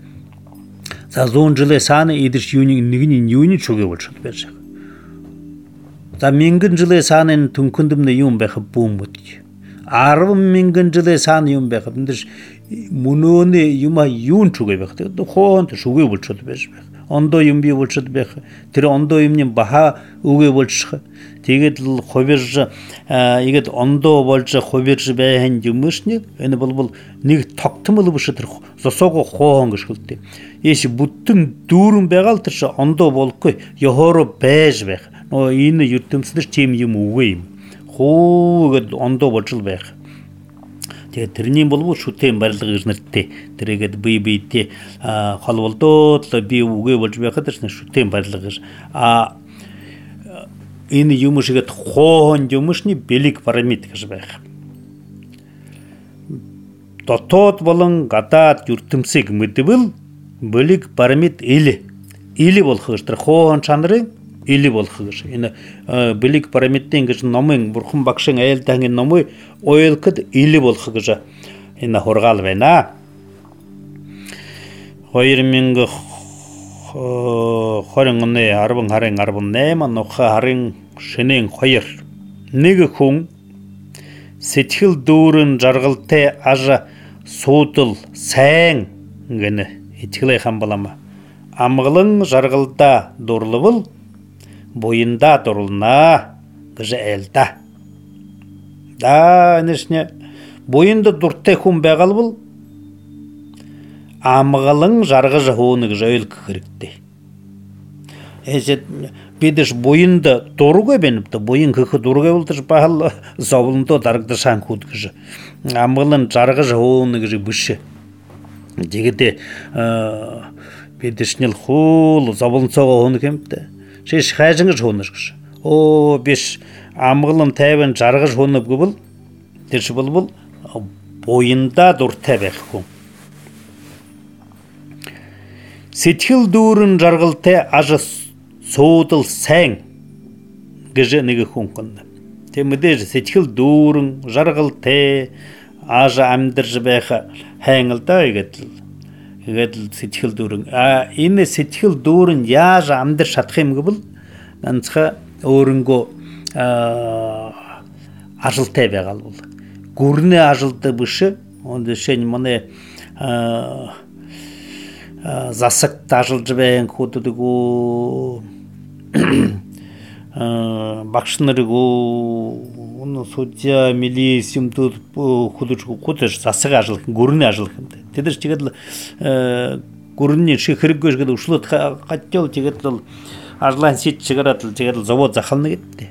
За 100 жилээ сааны идэрч юуны чугээ болчиход байж байгаа. За мянган жилийн сааны түнхэндэмнэ юм байх бүүмүүд. 10,000 жилийн сааны юм байх. Эндэж мөнөөний юма юун чугай байх. Хоонт шугай болчиход байж байх. Ондоо юм бий болчиход байх. Тэр ондоо юмны баха үгүй болчих. Тэгээд л хувирж игээд ондоо болж хувирж байх юмшний энэ бол нэг тогтмол биш тэр зосоого хоон гэж хэлдэг. Ийш бүтэн дүүрэн байгаа л тэр чи ондоо болохгүй ёхоро байж байх. Нөө энэ ертөнцийн тийм юм үгүй юм. Хөөгээд ондоо болж л байх. Тэгээд тэрний болов шүтэн барилга гэж нэртэй. Тэрийгэд бие биетэй холболдоод л би үгүй болж байхад тэр шүтэн барилга гэж энэ юм шигэд хоон юмшний бэлэг пирамид гэж байх. Дотоод болон гадаад ертөнцийг мэдвэл бэлэг пирамид ил болох гэж тэр хоон чанарын ил болох гэж. Энэ бэлэг пирамидын гэж номын бурхан багшин айлдаангийн номыг ойлоход ил болох гэж энэ хургаал байна. 2020 оны 10 харын 18 нухаа харын шөнийн 2 нэг хүн сэтгэл дүүрэн жаргалтай аж суудал сайн гэнэ итгэлээ хамбалама амгалан жаргалда дурлавал буйнда дурлна гэж айлда. Энэшне буйнда дуртай хүн байгалбал амгалан жаргаж хөөнө гэж ойлгох хэрэгтэй. Бидэж буйнда дургүй байна. Буйн хөх дургүй болдож бахал зовлондоо дарагдаж санхуд гэж. Амгалан жаргаж хөөнө гэж биш. Тэгэхдээ бидэшнэл хул зовлонцоогоо хөөнөх юмтай. Шиш хайжангаж хөөнөш гэж. Биш амгалан тайван жаргаж хөөнөв гэвэл тэр чи болбол буйнда дуртай байх хүн. Сэтгэл дүүрэн жаргалтай аж суудал сайн гэж нэг хүн гэнэ. Тэг мэдээж сэтгэл дүүрэн жаргалтай аж амьдарч байх хайнгал да игээд сэтгэл дүүрэн энэ сэтгэл дүүрэн яаж амьдарч чадах юм гэвэл ганцхан өөрөнгөө ажилтай байгаа бол гүрний ажилтай биш. Жишээ нь манай засагт ажиллаж байх хүүхдүүдгөө багш нарыгөө судья милиц юмтууд хүүхдүүд засаг ажиллах гүрний ажиллах юм. Тэд тэгээд гүрний шиг хэрэггүй гэдэг өшлөд гатjol тэгээд л ажлын сит чигараад л тэгээд л зовоо захална гэдэг.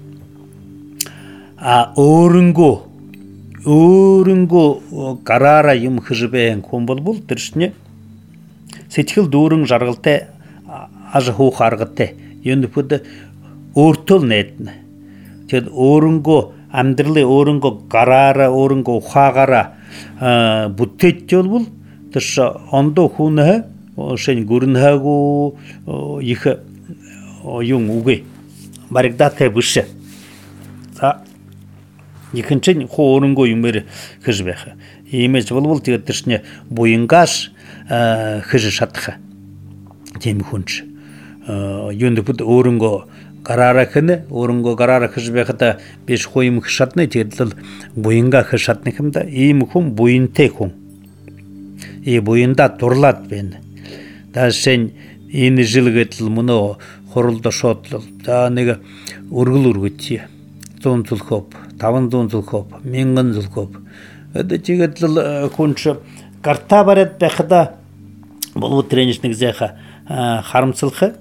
Өөрөнгөө гараараа юм хижбэн хүн болбол тэршне сэтгэл дүүрэн жаргалтай аж хөөх аргатай юм бүд өөртөө найдна. Тэгэд өөрөнгөө амьдралын өөрөнгөө гараараа өөрөнгөө ухаагаараа бүтээж болбол тэрш ондоо хүнээ шин гүрнхаагүй их юм үгүй баригдатай биш. За ихэнчэн өөрөнгөө юмэр хэж байх. Иймэж болбол тэгээд тэршне буянгаш хэж шатах. Тийм хүнч юунд бүд өөрөнгөө гараараа хэнэ өөрөнгөө гараараа хэж байхад биш хуйм шатны тэгээд л буянга хэж шатны юмда ийм хүн буянтай хүн. Буянда дурлаад байна. Даашин энэ жилгээд л мөнөө хуралд шодлол за нэг өргөл өргөч 100 зүлхөп 500 зүлхөп 1000 зүлхөп тэгээд л хүнч карта бараад байхада болов тренинг нэг зайха харамсалах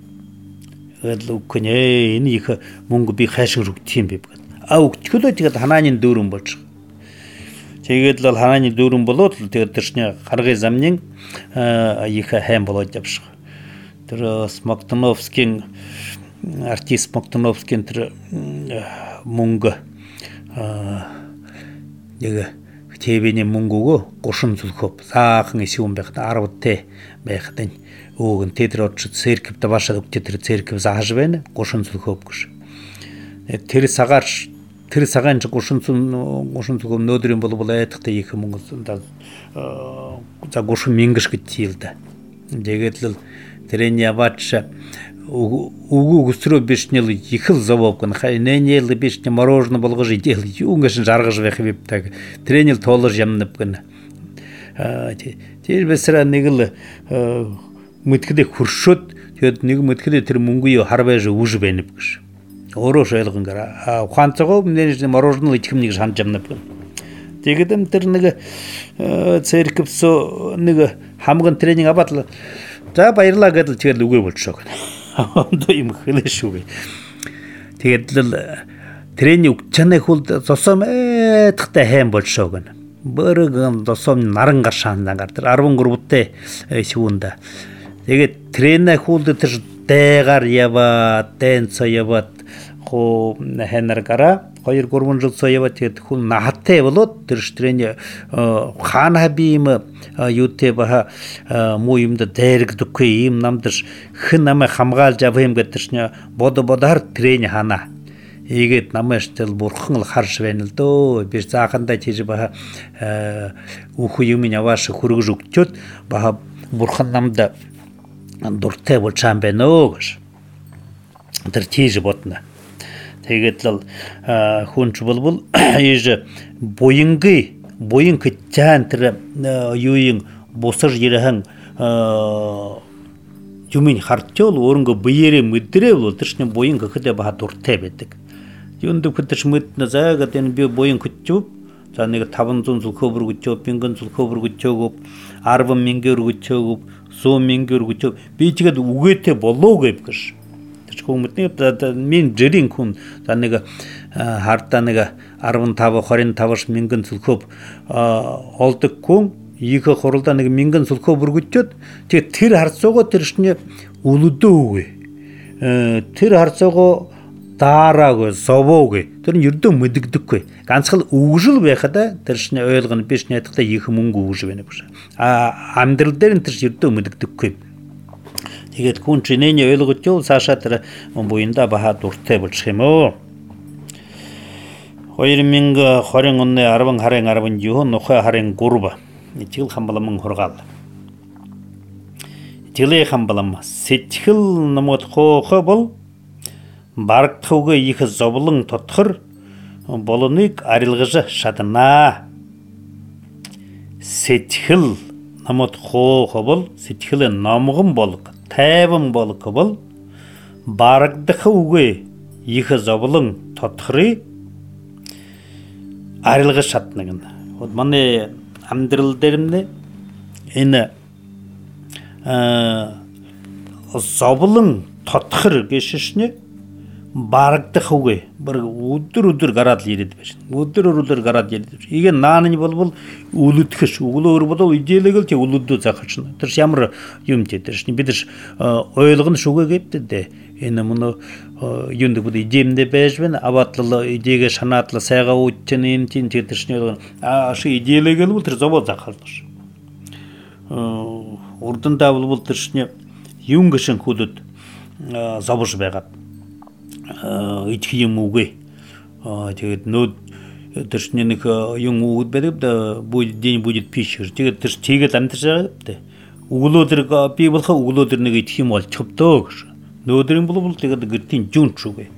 үкнэ энэ их мөнгө би хайшин рүгт юм бэ. Өгчгөлөө тэгээд ханааны дүүрэн болж. Тэгээд л ханааны дүүрэн болоод л тэгээд тэршний харгын замнын их хайм болоод явж. Тэр Смоктановскийн артист Смоктановскийн тэр мөнгө яг ТВ-ний мөнгөгөө 30 зүлхөп саахан исүүн байхад 10-тэй байхад өөгн тэдэр очиж церквд башаад өгч тэр церкв зааж байна 30 зүлхөп гэж. Тэр сагаар тэр цагаан 30 зүлхөп нөөдрийн болбол айдахтай их мөнгө за 30 мянгаш гэж хэлдэ. Тэгээд л тэрэн яваач угу густру бешнел ихыл завопкан хайненел бешне мороженое болгож идел юнгашын жаргыш вехип так тренер толыр жамныпкан тер бесра негил мыткыде куршот төд нег мыткыде тер мунгуй харбажы уже бенипкш орош айлгын гара ханцого менежне мороженое ичкимник жанжамныпкан тегедем тер нег церквсо нег хамган тренинг абатлы за байырла гадыл чер үгүй болчок онда им хылышуг тэгээд тренинг чанай хул зосом тхта хэм болчок бырыгын зосом наран гаршаандар 10 группте шуунда тэгээд тренинг хулд тэр дэгар ява тенцо яват хо хэнэр гара 2-3 жыл соёват тэгээд хул нахатэ болот тэр тренинг ханхабим ютеба муимда дэргдүкгүй им намдэр хэн намайг хамгаалж авъя гэтэрчнэ бодо-бодоор тренинг хана ийгэд намайг тэл бурхан л харж байна л дөө би зааханда тийж ба үхүү юм явааш хүргэж өгчөөд ба бурхан намда дуртай болчаан байна оо гэж тэр тийж бодно тэгээд л хүнч болбол ийж буян кэтчаан тэр юуин бусар жирэхэн юмын хартчол өрөнгө биере мэдрээ бол тэршний буян гэхэд ба дуртай байдаг юунд хөтөч мэднэ заагаад энэ би буян кэтчүү за нэг 500 зүлхөө бүргөчөө бингэн зүлхөө бүргөчөө 10,000 өргөчөө 100,000 өргөчөө би чигэд үгээтэй болоо гэвгэж тэрч min жирин хүн за нэг хартаа нэг 15-25 мянган зүлхөө олдог хүн их хуралдаа нэг мянган зүлхөө бүргөчөөд тэгээд тэр харцоогоо тэршний үлдөөгүй тэр харцоогоо даараагүй совоогүй тэр нь ердөө мэддэггүй ганцхан үгжил байхад тэршний ойлгоно биш найдахта их мөнгө үгж байна гэж амьдрал дээр нь тэр ердөө мэддэггүй тэгээд хүн чиний ойлгож юу цаашаа тэр буянда баха дуртай болчих юм уу 2020 оны 10 харын 10 нухай харын 3 жил хамбаламын хургаал жилээ хамбалам сэтгэл намот хоохо бол баргтауга их зовлон тотхор болоныг арилгаж шатна сэтгэл намот хоохо бол сэтгэл номгон болг тайван болг бол баргдахуга их зовлон тотхорыг арилгаж шатна гэнэ вот манай амьдрал дээрмнэ энэ зовлон тотхор гэшишнэ барагдахугүй бір өдөр гараад ирээд байна. Өдөр гараад ирээд байна. Игээ нааны болбол үлдэхш өглөөр болол идэлэгэл чи үлддөө захачна. Тэр ямар юм чи тэр шни бид ойлгоно шүгэ гэвдэ. Энэ мөн юунд бүд идэмдэ байж байна. Аватлал идэгээ шанаатла сайгаа үтчэн юм чин тэр шни ши идэлэгэл бол тэр зовоо захалдаш. Урдандаа болбол тэр шни юм гшин хөдөд зовж байгаад идэх юм үгүй. Тэгээд нөө тэршний нэг юм үгд байдаг да день будет пища. Тэгээд тэр чигээд амтарч байгаа. Өглөөдөр би болох өглөөдөр нэг идэх юм бол чөвдөө гэж. Нөөдрийн бол тэгээд гэртийн жүн чүгэ.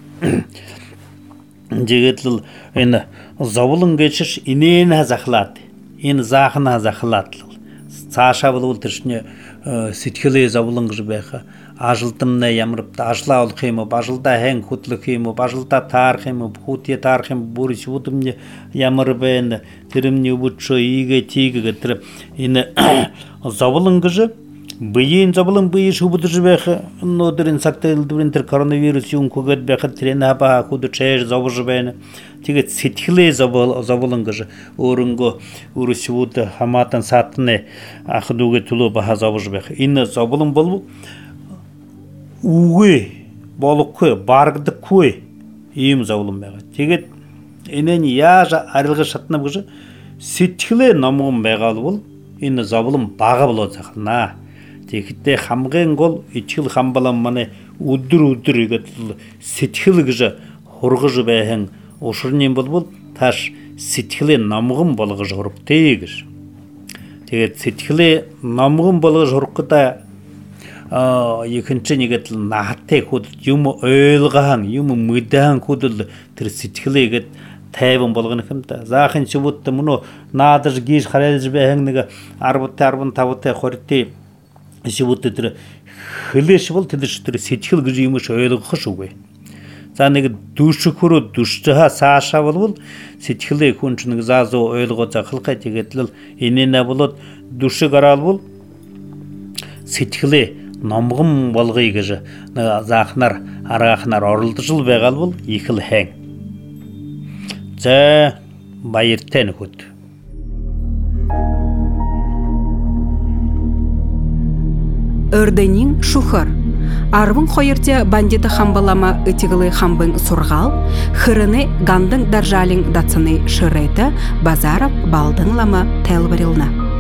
Тэгээд л энэ зовлон гэж инээн захлаад. Энэ заахна захлаад. Цаашаа бол тэршний сэтгэлээ зовлон гэж байха. Ажлдамна ямрып ажлаа олох юм уу, ажлдаа хэн хөтлөх юм уу, ажлдаа таарах юм уу, хүүтээ таарах юм бүр шүдэмне ямар байна, тэрэмний өвчөө ийгэ тийгэ гэтэр энэ зовлон гэж биеийн зовлон бие шүбдэж байх өнөөдрийн цагт элдвэрийн тэр коронавирус юм хөгээд байхад тэрэн хаа хөдөж зовж байна. Тэгээд сэтгэлээ зовлон гэж өөрөнгөө өрөшүүд хамаатан саатны ах дүүгээ төлөө баха зовж байх. Энэ зовлон бол үгүй болохгүй барагдахгүй ийм зовлон байгаа. Тэгээд энэний яаж арилгаж шатна гэж сэтгэлээ номгон байгаа бол энэ зовлон бага болоо захна. Тэгэхдээ хамгийн гол ичгэл хамбалан манай өдөр игээд сэтгэл гэж хургаж байхан ушрын болбол тааш сэтгэлээ номгон болгож хургтээ гэж. Тэгээд сэтгэлээ номгон болгож хургахда екінші негетіл нағаттай құдыл, юмы өйлғаң, юмы мүдаң құдыл тір сетхілі егет тәйбін болған екімді. Зақын шыбытты мұны надыж гейш қарайлы жібе әңнігі арбын табыттай қорыттай шыбытты тірі хілеші бол тедіші тірі сетхіл күзі юмыш өйлғы қышу бай. Занығы душы күрі дұштыға саша бол сетхілі күншінің зазы өйлғыца қылқай тегетіліл енене болот душы қарал бол сетхілі намғым болғы егежі зақынар арғақынар орылды жыл бәғал бол екіл әң. Жа байырттен көт. Өрденің шухыр. Арвын қойырте бандиты хамбалама ытиғылы хамбын сұрғал, хырыны гандың даржалың дацыны шыреті базарап балдыңлама тәл барылна.